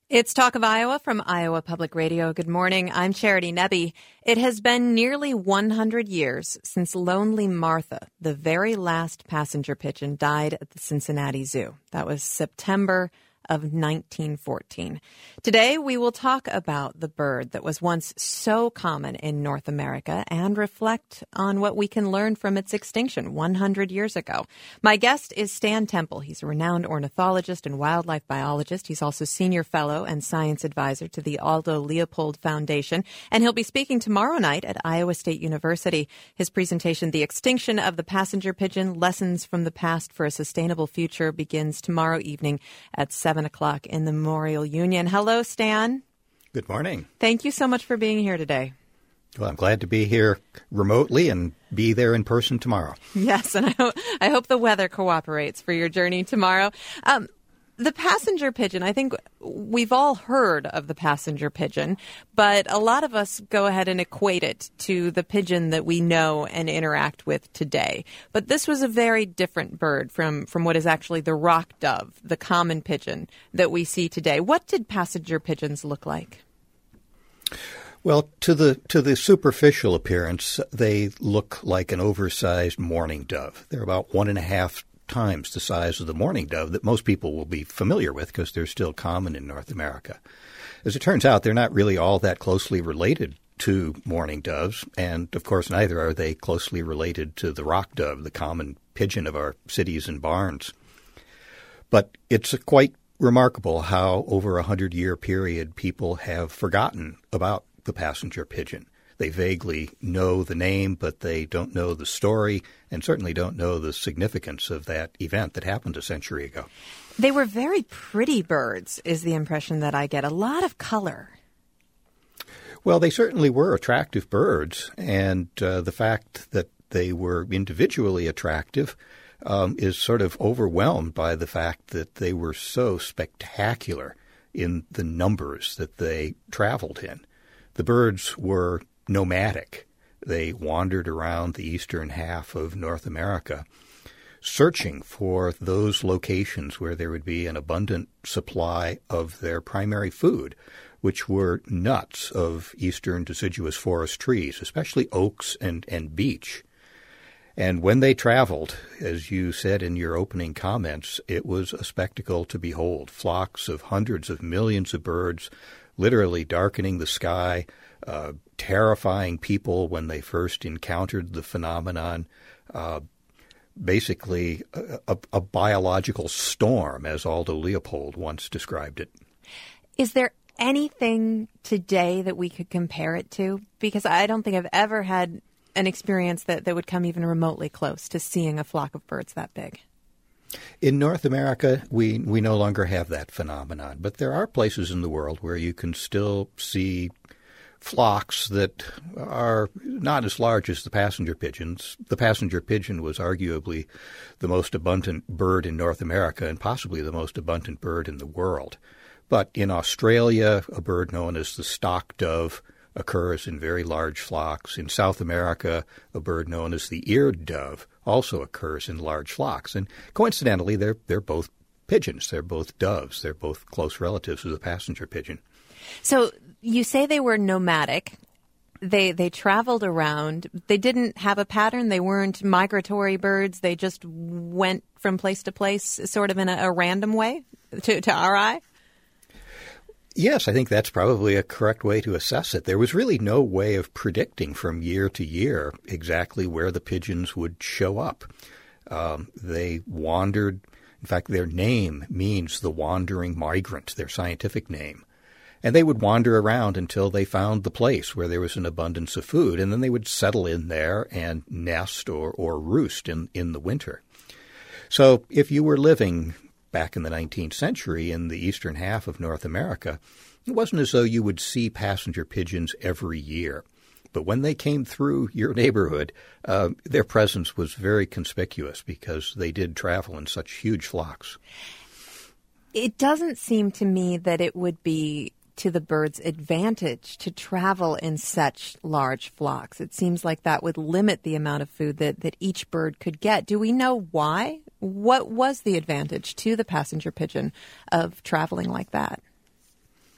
It's Talk of Iowa from Iowa Public Radio. Good morning. I'm Charity Nebbe. It has been nearly 100 years since Lonely Martha, the very last passenger pigeon, died at the Cincinnati Zoo. That was September of 1914. Today, we will talk about the bird that was once so common in North America and reflect on what we can learn from its extinction 100 years ago. My guest is Stan Temple. He's a renowned ornithologist and wildlife biologist. He's also senior fellow and science advisor to the Aldo Leopold Foundation, and he'll be speaking tomorrow night at Iowa State University. His presentation, The Extinction of the Passenger Pigeon, Lessons from the Past for a Sustainable Future, begins tomorrow evening at 7 o'clock in the Memorial Union. Hello, Stan. Good morning. Thank you so much for being here today. Well, I'm glad to be here remotely and be there in person tomorrow. Yes, and I hope the weather cooperates for your journey tomorrow. The passenger pigeon, I think we've all heard of the passenger pigeon, but a lot of us go ahead and equate it to the pigeon that we know and interact with today. But this was a very different bird from what is actually the rock dove, the common pigeon that we see today. What did passenger pigeons look like? Well, to the superficial appearance, they look like an oversized mourning dove. They're about 1.5 times the size of the mourning dove that most people will be familiar with because they're still common in North America. As it turns out, they're not really all that closely related to mourning doves, and of course neither are they closely related to the rock dove, the common pigeon of our cities and barns. But it's quite remarkable how over a 100-year period people have forgotten about the passenger pigeon. They vaguely know the name, but they don't know the story and certainly don't know the significance of that event that happened a century ago. They were very pretty birds, is the impression that I get. A lot of color. Well, they certainly were attractive birds, and the fact that they were individually attractive is sort of overwhelmed by the fact that they were so spectacular in the numbers that they traveled in. The birds were nomadic. They wandered around the eastern half of North America, searching for those locations where there would be an abundant supply of their primary food, which were nuts of eastern deciduous forest trees, especially oaks and beech. And when they traveled, as you said in your opening comments, it was a spectacle to behold. Flocks of hundreds of millions of birds literally darkening the sky, terrifying people when they first encountered the phenomenon, basically a biological storm, as Aldo Leopold once described it. Is there anything today that we could compare it to? Because I don't think I've ever had an experience that would come even remotely close to seeing a flock of birds that big. In North America, we no longer have that phenomenon, but there are places in the world where you can still see flocks that are not as large as the passenger pigeons. The passenger pigeon was arguably the most abundant bird in North America and possibly the most abundant bird in the world. But in Australia, a bird known as the stock dove occurs in very large flocks. In South America, a bird known as the eared dove also occurs in large flocks. And coincidentally, they're both pigeons. They're both doves. They're both close relatives of the passenger pigeon. So you say they were nomadic. They traveled around. They didn't have a pattern. They weren't migratory birds. They just went from place to place sort of in a random way to our eye? Yes, I think that's probably a correct way to assess it. There was really no way of predicting from year to year exactly where the pigeons would show up. They wandered. In fact, their name means the wandering migrant, their scientific name. And they would wander around until they found the place where there was an abundance of food, and then they would settle in there and nest or roost in the winter. So if you were living back in the 19th century in the eastern half of North America, it wasn't as though you would see passenger pigeons every year. But when they came through your neighborhood, their presence was very conspicuous because they did travel in such huge flocks. It doesn't seem to me that it would be to the bird's advantage to travel in such large flocks. It seems like that would limit the amount of food that each bird could get. Do we know why? What was the advantage to the passenger pigeon of traveling like that?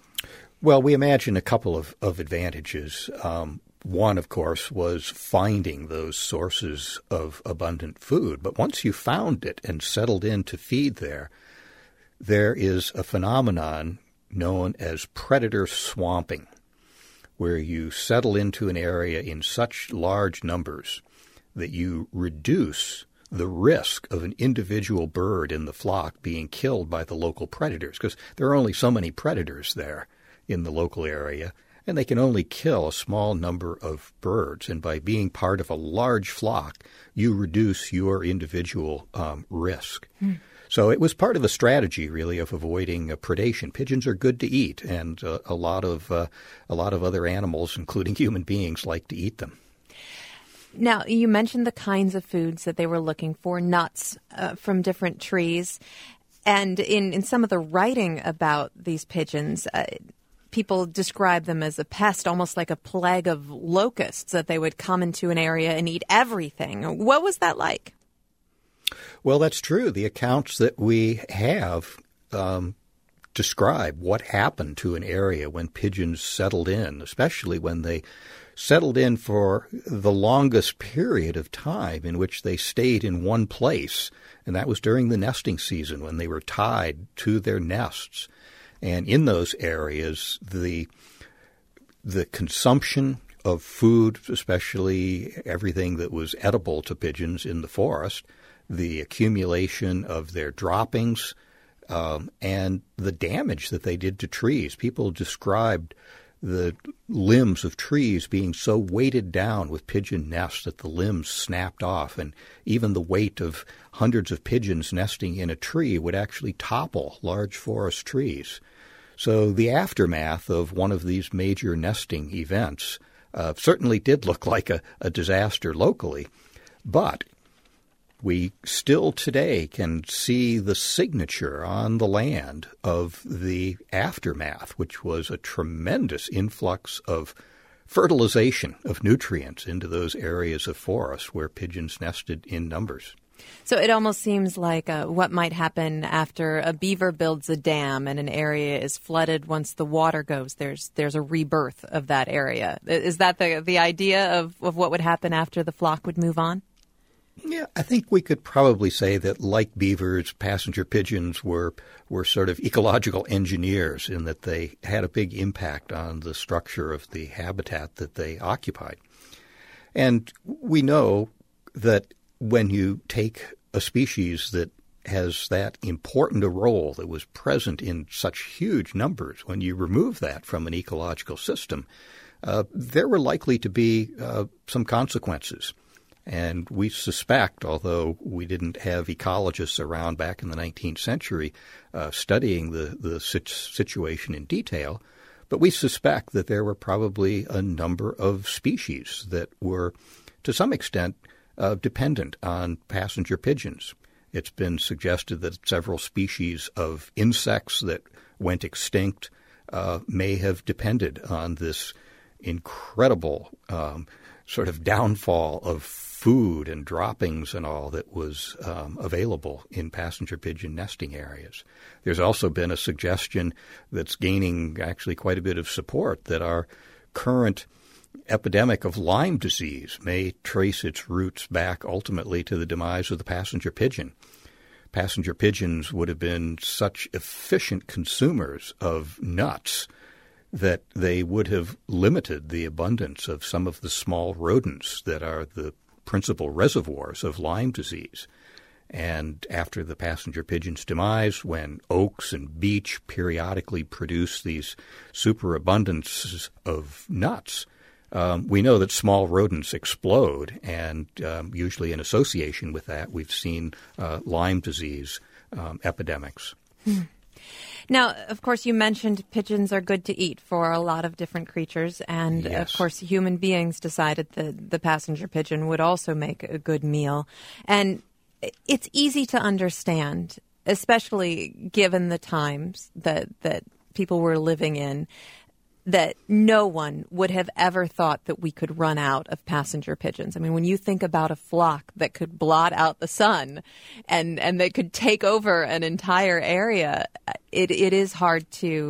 Well, we imagine a couple of advantages. One, of course, was finding those sources of abundant food. But once you found it and settled in to feed there is a phenomenon known as predator swamping, where you settle into an area in such large numbers that you reduce the risk of an individual bird in the flock being killed by the local predators, because there are only so many predators there in the local area, and they can only kill a small number of birds. And by being part of a large flock, you reduce your individual risk. So it was part of a strategy, really, of avoiding predation. Pigeons are good to eat, and a lot of other animals, including human beings, like to eat them. Now, you mentioned the kinds of foods that they were looking for, nuts from different trees. And in some of the writing about these pigeons, people describe them as a pest, almost like a plague of locusts, that they would come into an area and eat everything. What was that like? Well, that's true. The accounts that we have describe what happened to an area when pigeons settled in, especially when they settled in for the longest period of time in which they stayed in one place. And that was during the nesting season, when they were tied to their nests. And in those areas, the consumption of food, especially everything that was edible to pigeons in the forest, the accumulation of their droppings, and the damage that they did to trees. People described the limbs of trees being so weighted down with pigeon nests that the limbs snapped off, and even the weight of hundreds of pigeons nesting in a tree would actually topple large forest trees. So the aftermath of one of these major nesting events certainly did look like a disaster locally, but we still today can see the signature on the land of the aftermath, which was a tremendous influx of fertilization of nutrients into those areas of forest where pigeons nested in numbers. So it almost seems like what might happen after a beaver builds a dam and an area is flooded. Once the water goes, there's a rebirth of that area. Is that the idea of what would happen after the flock would move on? Yeah, I think we could probably say that, like beavers, passenger pigeons were sort of ecological engineers in that they had a big impact on the structure of the habitat that they occupied. And we know that when you take a species that has that important a role, that was present in such huge numbers, when you remove that from an ecological system, there were likely to be some consequences. And we suspect, although we didn't have ecologists around back in the 19th century studying the situation in detail, but we suspect that there were probably a number of species that were, to some extent, dependent on passenger pigeons. It's been suggested that several species of insects that went extinct may have depended on this incredible sort of downfall of food and droppings and all that was available in passenger pigeon nesting areas. There's also been a suggestion that's gaining actually quite a bit of support that our current epidemic of Lyme disease may trace its roots back ultimately to the demise of the passenger pigeon. Passenger pigeons would have been such efficient consumers of nuts that they would have limited the abundance of some of the small rodents that are the principal reservoirs of Lyme disease. And after the passenger pigeon's demise, when oaks and beech periodically produce these superabundances of nuts, we know that small rodents explode, and usually in association with that, we've seen Lyme disease epidemics. Now, of course, you mentioned pigeons are good to eat for a lot of different creatures, and Yes. of course, human beings decided that the passenger pigeon would also make a good meal. And it's easy to understand, especially given the times that people were living in, that no one would have ever thought that we could run out of passenger pigeons. I mean, when you think about a flock that could blot out the sun and that could take over an entire area, it is hard to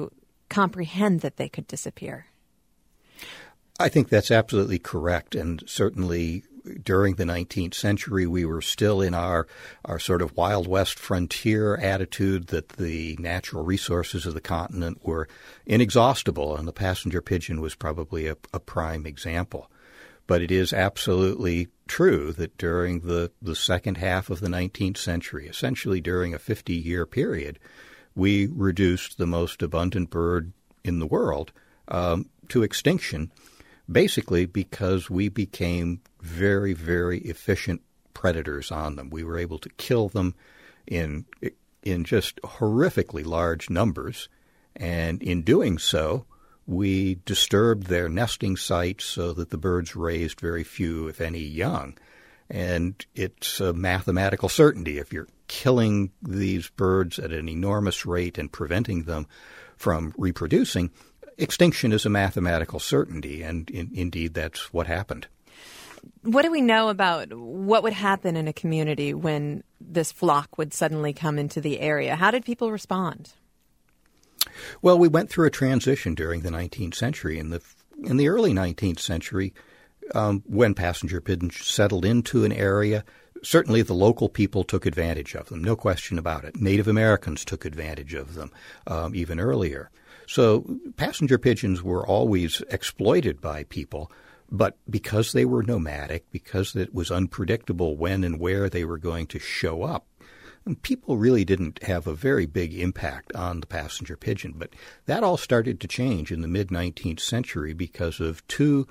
comprehend that they could disappear. I think that's absolutely correct, and certainly during the 19th century, we were still in our sort of Wild West frontier attitude that the natural resources of the continent were inexhaustible, and the passenger pigeon was probably a prime example. But it is absolutely true that during the second half of the 19th century, essentially during a 50-year period, we reduced the most abundant bird in the world to extinction, basically because we became very, very efficient predators on them. We were able to kill them in just horrifically large numbers, and in doing so, we disturbed their nesting sites so that the birds raised very few, if any, young. And it's a mathematical certainty. If you're killing these birds at an enormous rate and preventing them from reproducing, extinction is a mathematical certainty, and indeed that's what happened. What do we know about what would happen in a community when this flock would suddenly come into the area? How did people respond? Well, we went through a transition during the 19th century. In the early 19th century, when passenger pigeons settled into an area, certainly the local people took advantage of them, no question about it. Native Americans took advantage of them even earlier. So passenger pigeons were always exploited by people, but because they were nomadic, because it was unpredictable when and where they were going to show up, people really didn't have a very big impact on the passenger pigeon. But that all started to change in the mid-19th century because of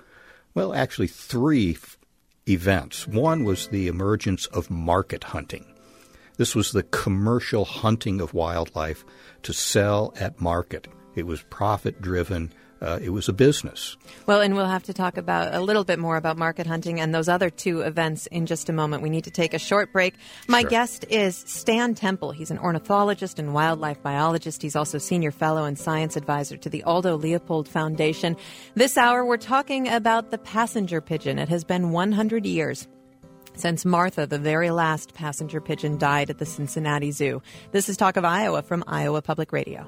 three events. One was the emergence of market hunting. This was the commercial hunting of wildlife to sell at market. It was profit-driven. It was a business. Well, and we'll have to talk about a little bit more about market hunting and those other two events in just a moment. We need to take a short break. My guest is Stan Temple. He's an ornithologist and wildlife biologist. He's also senior fellow and science advisor to the Aldo Leopold Foundation. This hour, we're talking about the passenger pigeon. It has been 100 years since Martha, the very last passenger pigeon, died at the Cincinnati Zoo. This is Talk of Iowa from Iowa Public Radio.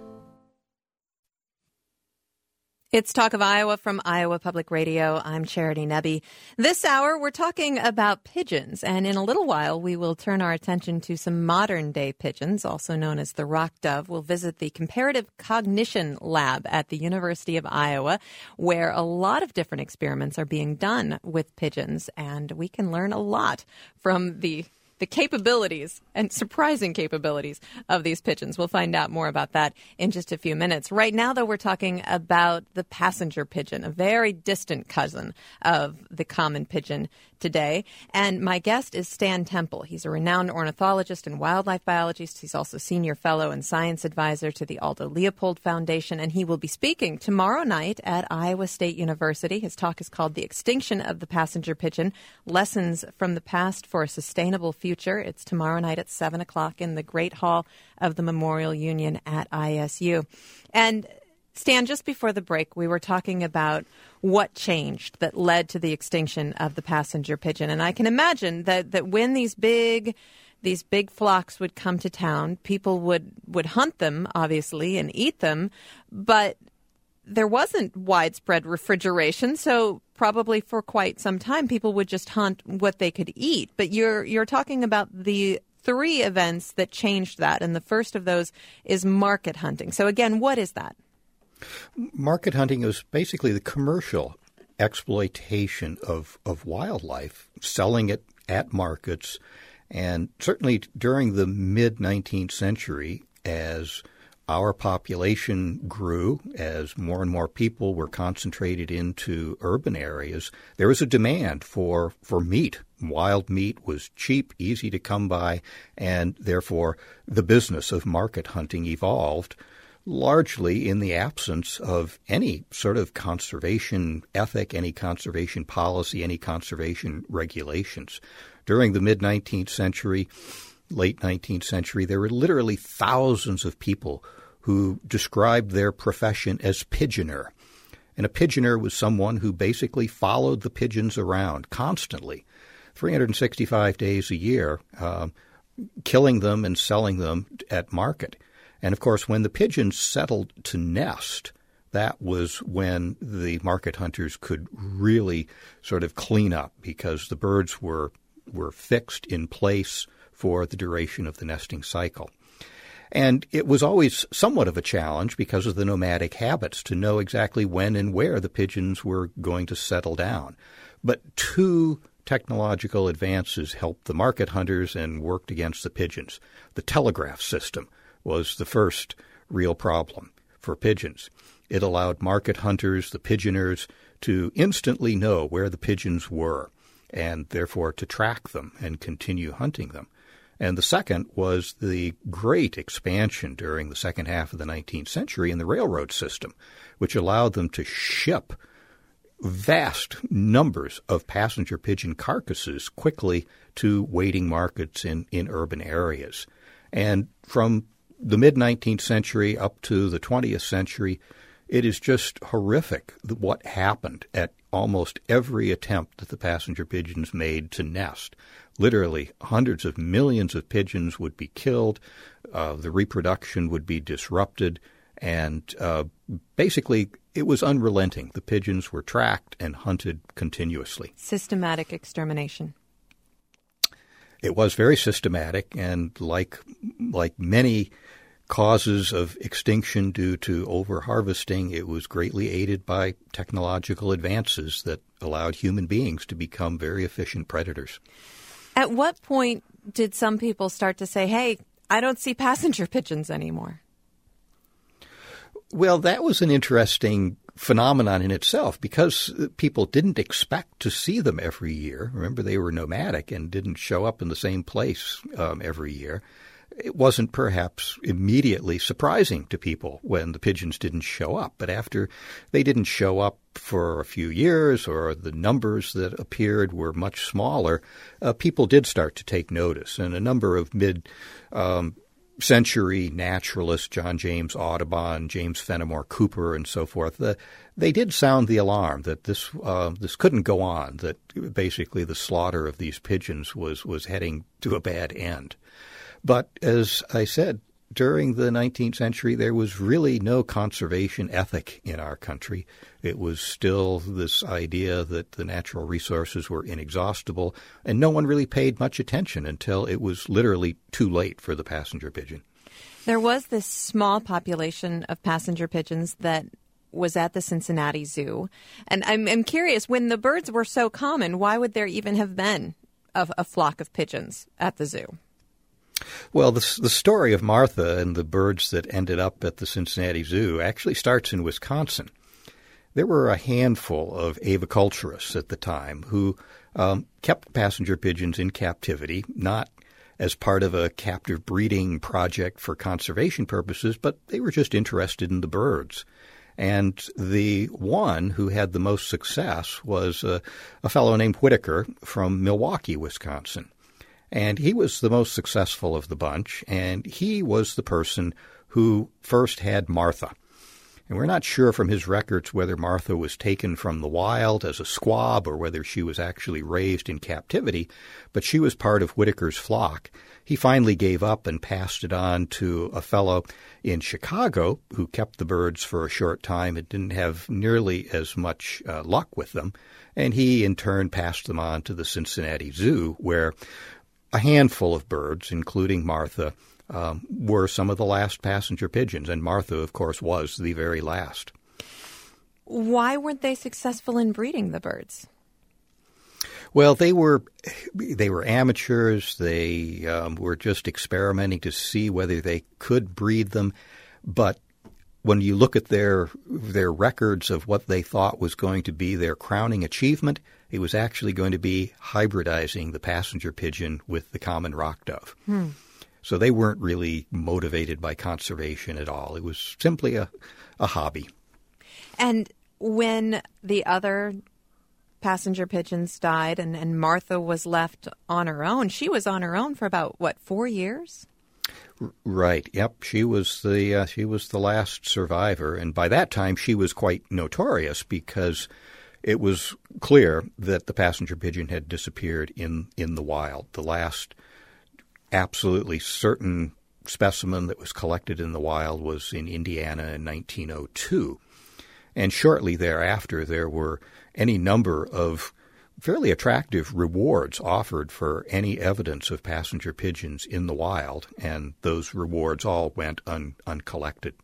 It's Talk of Iowa from Iowa Public Radio. I'm Charity Nebbe. This hour, we're talking about pigeons, and in a little while, we will turn our attention to some modern-day pigeons, also known as the rock dove. We'll visit the Comparative Cognition Lab at the University of Iowa, where a lot of different experiments are being done with pigeons, and we can learn a lot from the capabilities and surprising capabilities of these pigeons. We'll find out more about that in just a few minutes. Right now, though, we're talking about the passenger pigeon, a very distant cousin of the common pigeon today. And my guest is Stan Temple. He's a renowned ornithologist and wildlife biologist. He's also senior fellow and science advisor to the Aldo Leopold Foundation, and he will be speaking tomorrow night at Iowa State University. His talk is called The Extinction of the Passenger Pigeon, Lessons from the Past for a Sustainable Future. It's tomorrow night at 7 o'clock in the Great Hall of the Memorial Union at ISU. And Stan, just before the break, we were talking about what changed that led to the extinction of the passenger pigeon. And I can imagine that when these big flocks would come to town, people would hunt them, obviously, and eat them. But there wasn't widespread refrigeration, so probably for quite some time, people would just hunt what they could eat. But you're talking about the three events that changed that, and the first of those is market hunting. So again, what is that? Market hunting is basically the commercial exploitation of wildlife, selling it at markets. And certainly during the mid-19th century, as our population grew, as more and more people were concentrated into urban areas, there was a demand for meat. Wild meat was cheap, easy to come by, and therefore the business of market hunting evolved, largely in the absence of any sort of conservation ethic, any conservation policy, any conservation regulations. During the mid-19th century, late 19th century, there were literally thousands of people who described their profession as pigeoner. And a pigeoner was someone who basically followed the pigeons around constantly, 365 days a year, killing them and selling them at market. And, of course, when the pigeons settled to nest, that was when the market hunters could really sort of clean up, because the birds were fixed in place for the duration of the nesting cycle. And it was always somewhat of a challenge because of the nomadic habits to know exactly when and where the pigeons were going to settle down. But two technological advances helped the market hunters and worked against the pigeons. The telegraph system was the first real problem for pigeons. It allowed market hunters, the pigeoners, to instantly know where the pigeons were and therefore to track them and continue hunting them. And the second was the great expansion during the second half of the 19th century in the railroad system, which allowed them to ship vast numbers of passenger pigeon carcasses quickly to waiting markets in urban areas. And from the mid-19th century up to the 20th century, it is just horrific what happened at almost every attempt that the passenger pigeons made to nest. Literally, hundreds of millions of pigeons would be killed, the reproduction would be disrupted, and basically it was unrelenting. The pigeons were tracked and hunted continuously. Systematic extermination. It was very systematic, and like many causes of extinction due to overharvesting, it was greatly aided by technological advances that allowed human beings to become very efficient predators. At what point did some people start to say, hey, I don't see passenger pigeons anymore? Well, that was an interesting phenomenon in itself because people didn't expect to see them every year. Remember, they were nomadic and didn't show up in the same place every year. It wasn't perhaps immediately surprising to people when the pigeons didn't show up, but after they didn't show up for a few years or the numbers that appeared were much smaller, people did start to take notice. And a number of mid-century naturalists, John James Audubon, James Fenimore Cooper, and so forth, they did sound the alarm that this couldn't go on, that basically the slaughter of these pigeons was heading to a bad end. But as I said, during the 19th century, there was really no conservation ethic in our country. It was still this idea that the natural resources were inexhaustible, and no one really paid much attention until it was literally too late for the passenger pigeon. There was this small population of passenger pigeons that was at the Cincinnati Zoo. And I'm curious, when the birds were so common, why would there even have been a flock of pigeons at the zoo? Well, the story of Martha and the birds that ended up at the Cincinnati Zoo actually starts in Wisconsin. There were a handful of aviculturists at the time who kept passenger pigeons in captivity, not as part of a captive breeding project for conservation purposes, but they were just interested in the birds. And the one who had the most success was a fellow named Whitaker from Milwaukee, Wisconsin. And he was the most successful of the bunch, and he was the person who first had Martha. And we're not sure from his records whether Martha was taken from the wild as a squab or whether she was actually raised in captivity, but she was part of Whitaker's flock. He finally gave up and passed it on to a fellow in Chicago who kept the birds for a short time and didn't have nearly as much luck with them. And he, in turn, passed them on to the Cincinnati Zoo, where a handful of birds, including Martha, were some of the last passenger pigeons, and Martha, of course, was the very last. Why weren't they successful in breeding the birds? Well, they were amateurs. They were just experimenting to see whether they could breed them. But when you look at their records of what they thought was going to be their crowning achievement, it was actually going to be hybridizing the passenger pigeon with the common rock dove. So they weren't really motivated by conservation at all. It was simply a hobby. And when the other passenger pigeons died and Martha was left on her own, she was on her own for about, 4 years? Right. Yep. She was the last survivor. And by that time, she was quite notorious because it was clear that the passenger pigeon had disappeared in the wild. The last absolutely certain specimen that was collected in the wild was in Indiana in 1902. And shortly thereafter, there were any number of fairly attractive rewards offered for any evidence of passenger pigeons in the wild, and those rewards all went uncollected.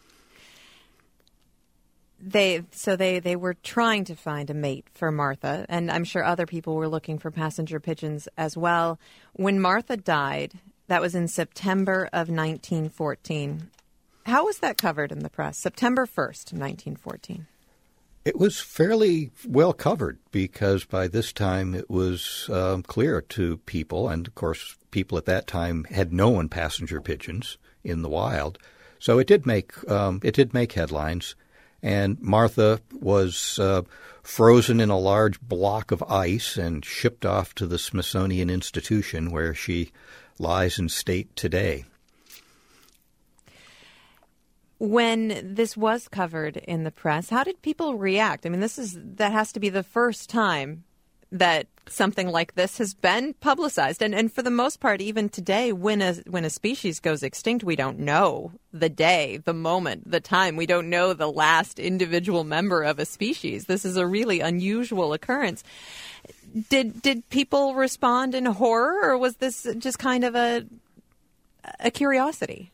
They were trying to find a mate for Martha, and I'm sure other people were looking for passenger pigeons as well. When Martha died, that was in September of 1914. How was that covered in the press? September 1st, 1914. It was fairly well covered because by this time it was clear to people, and of course people at that time had known passenger pigeons in the wild. So it did make headlines. And Martha was frozen in a large block of ice and shipped off to the Smithsonian Institution, where she lies in state today. When this was covered in the press, how did people react? I mean, that has to be the first time that something like this has been publicized. And for the most part, even today, when a species goes extinct, we don't know the day, the moment, the time. We don't know the last individual member of a species. This is a really unusual occurrence. Did people respond in horror, or was this just kind of a curiosity?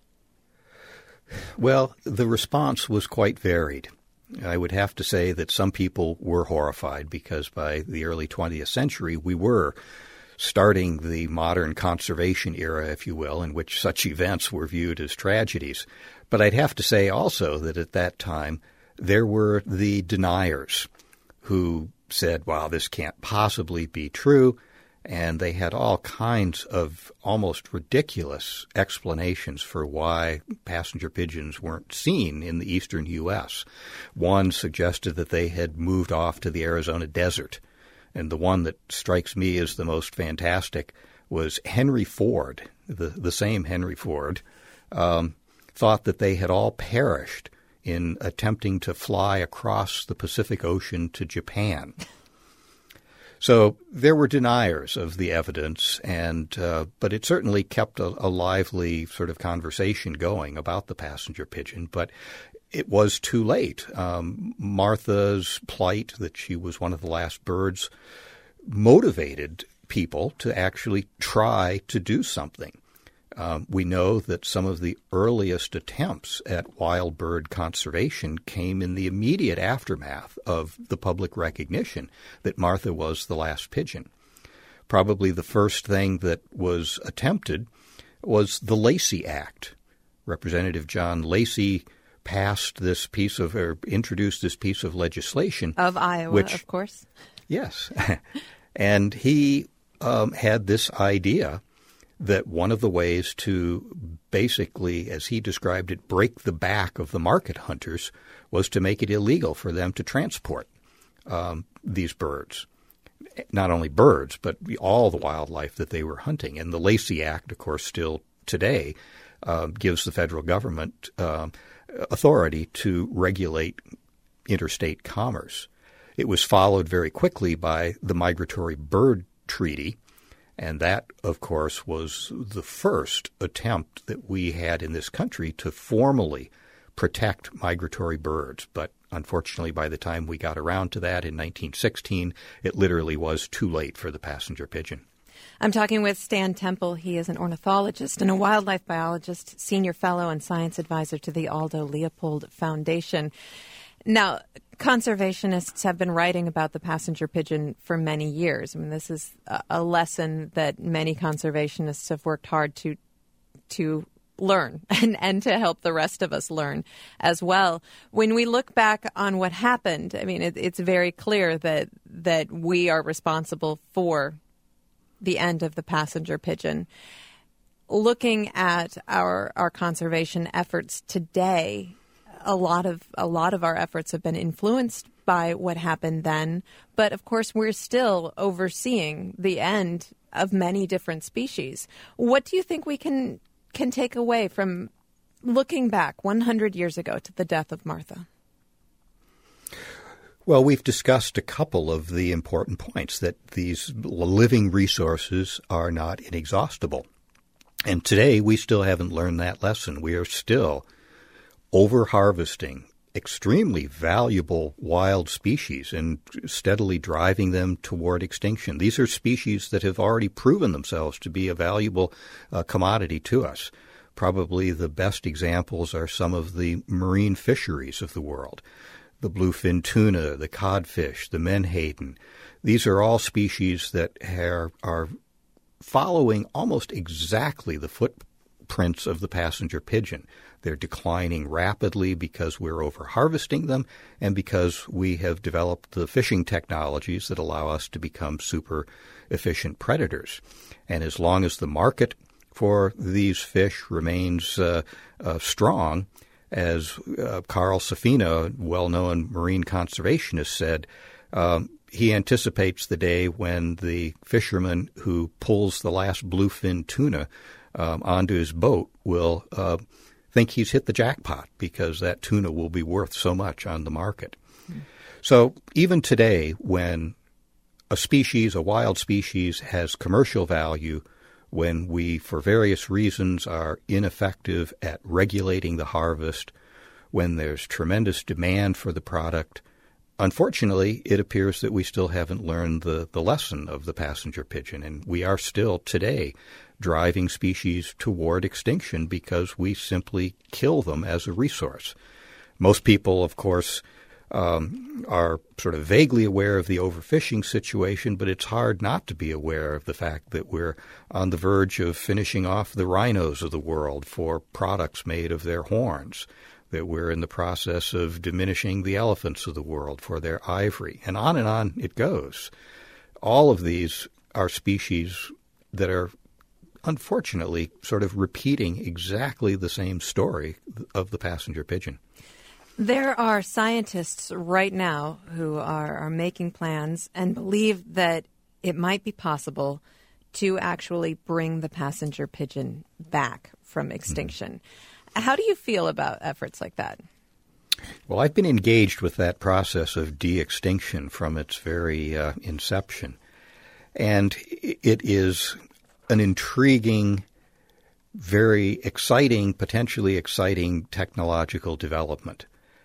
Well, the response was quite varied. I would have to say that some people were horrified because by the early 20th century, we were starting the modern conservation era, if you will, in which such events were viewed as tragedies. But I'd have to say also that at that time, there were the deniers who said, wow, this can't possibly be true. And they had all kinds of almost ridiculous explanations for why passenger pigeons weren't seen in the eastern U.S. One suggested that they had moved off to the Arizona desert. And the one that strikes me as the most fantastic was Henry Ford, the same Henry Ford, thought that they had all perished in attempting to fly across the Pacific Ocean to Japan. So there were deniers of the evidence, but it certainly kept a lively sort of conversation going about the passenger pigeon. But it was too late. Martha's plight, that she was one of the last birds, motivated people to actually try to do something. We know that some of the earliest attempts at wild bird conservation came in the immediate aftermath of the public recognition that Martha was the last pigeon. Probably the first thing that was attempted was the Lacey Act. Representative John Lacey introduced this piece of legislation. Of Iowa, of course. Yes. And he had this idea that one of the ways to basically, as he described it, break the back of the market hunters was to make it illegal for them to transport these birds. Not only birds, but all the wildlife that they were hunting. And the Lacey Act, of course, still today gives the federal government authority to regulate interstate commerce. It was followed very quickly by the Migratory Bird Treaty. And that, of course, was the first attempt that we had in this country to formally protect migratory birds. But unfortunately, by the time we got around to that in 1916, it literally was too late for the passenger pigeon. I'm talking with Stan Temple. He is an ornithologist and a wildlife biologist, senior fellow and science advisor to the Aldo Leopold Foundation. Now, conservationists have been writing about the passenger pigeon for many years. I mean, this is a lesson that many conservationists have worked hard to learn and to help the rest of us learn as well. When we look back on what happened, I mean, it's very clear that we are responsible for the end of the passenger pigeon. Looking at our conservation efforts today, a lot of our efforts have been influenced by what happened then. But of course, we're still overseeing the end of many different species. What do you think we can take away from looking back 100 years ago to the death of Martha? Well, we've discussed a couple of the important points, that these living resources are not inexhaustible. And today we still haven't learned that lesson. We are still over-harvesting extremely valuable wild species and steadily driving them toward extinction. These are species that have already proven themselves to be a valuable commodity to us. Probably the best examples are some of the marine fisheries of the world. The bluefin tuna, the codfish, the menhaden. These are all species that are following almost exactly the footprints of the passenger pigeon. They're declining rapidly because we're over-harvesting them and because we have developed the fishing technologies that allow us to become super efficient predators. And as long as the market for these fish remains strong, as Carl Safina, a well-known marine conservationist, said, he anticipates the day when the fisherman who pulls the last bluefin tuna onto his boat will think he's hit the jackpot because that tuna will be worth so much on the market. So even today, when a wild species has commercial value, when we, for various reasons, are ineffective at regulating the harvest, when there's tremendous demand for the product, unfortunately, it appears that we still haven't learned the lesson of the passenger pigeon, and we are still today driving species toward extinction because we simply kill them as a resource. Most people, of course, are sort of vaguely aware of the overfishing situation, but it's hard not to be aware of the fact that we're on the verge of finishing off the rhinos of the world for products made of their horns, that we're in the process of diminishing the elephants of the world for their ivory, and on it goes. All of these are species that are unfortunately sort of repeating exactly the same story of the passenger pigeon. There are scientists right now who are making plans and believe that it might be possible to actually bring the passenger pigeon back from extinction. How do you feel about efforts like that? Well, I've been engaged with that process of de-extinction from its very inception. And it is an intriguing, very exciting, potentially exciting technological development.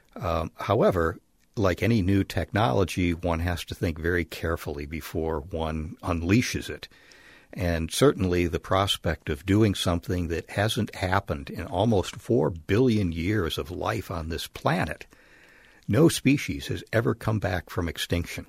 However, like any new technology, one has to think very carefully before one unleashes it. And certainly the prospect of doing something that hasn't happened in almost 4 billion years of life on this planet, no species has ever come back from extinction.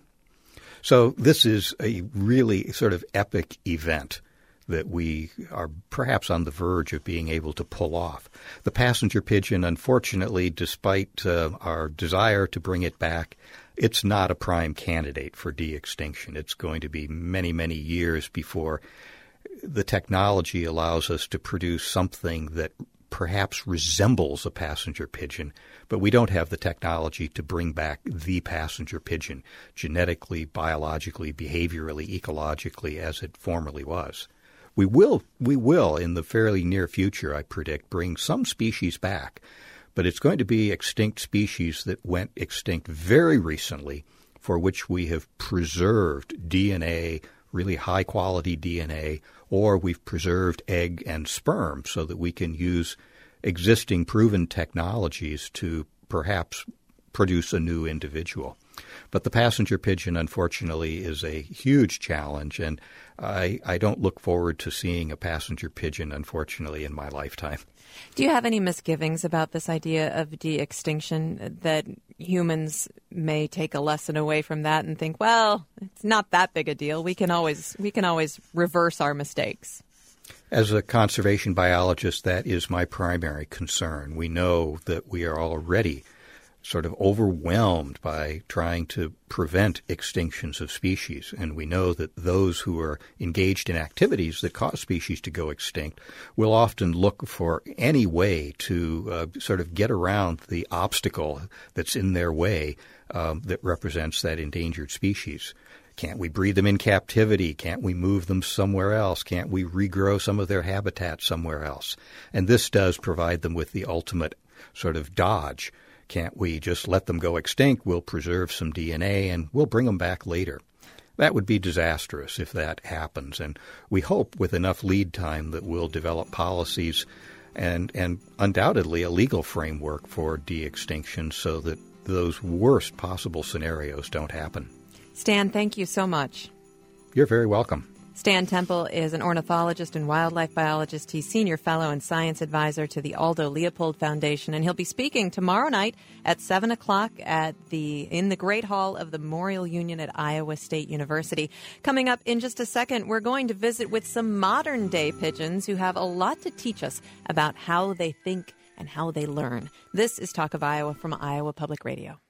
So this is a really sort of epic event that we are perhaps on the verge of being able to pull off. The passenger pigeon, unfortunately, despite our desire to bring it back, it's not a prime candidate for de-extinction. It's going to be many, many years before the technology allows us to produce something that perhaps resembles a passenger pigeon, but we don't have the technology to bring back the passenger pigeon genetically, biologically, behaviorally, ecologically as it formerly was. We will in the fairly near future, I predict, bring some species back, but it's going to be extinct species that went extinct very recently, for which we have preserved DNA, really high-quality DNA, or we've preserved egg and sperm so that we can use existing proven technologies to perhaps produce a new individual. But the passenger pigeon, unfortunately, is a huge challenge, and I don't look forward to seeing a passenger pigeon, unfortunately, in my lifetime. Do you have any misgivings about this idea of de-extinction, that humans may take a lesson away from that and think, well, it's not that big a deal. We can always reverse our mistakes? As a conservation biologist, that is my primary concern. We know that we are already sort of overwhelmed by trying to prevent extinctions of species. And we know that those who are engaged in activities that cause species to go extinct will often look for any way to sort of get around the obstacle that's in their way that represents that endangered species. Can't we breed them in captivity? Can't we move them somewhere else? Can't we regrow some of their habitat somewhere else? And this does provide them with the ultimate sort of dodge. Can't we just let them go extinct? We'll preserve some DNA and we'll bring them back later. That would be disastrous if that happens. And we hope with enough lead time that we'll develop policies and undoubtedly a legal framework for de-extinction so that those worst possible scenarios don't happen. Stan, thank you so much. You're very welcome. Stan Temple is an ornithologist and wildlife biologist. He's senior fellow and science advisor to the Aldo Leopold Foundation, and he'll be speaking tomorrow night at 7 o'clock in the Great Hall of the Memorial Union at Iowa State University. Coming up in just a second, we're going to visit with some modern-day pigeons who have a lot to teach us about how they think and how they learn. This is Talk of Iowa from Iowa Public Radio.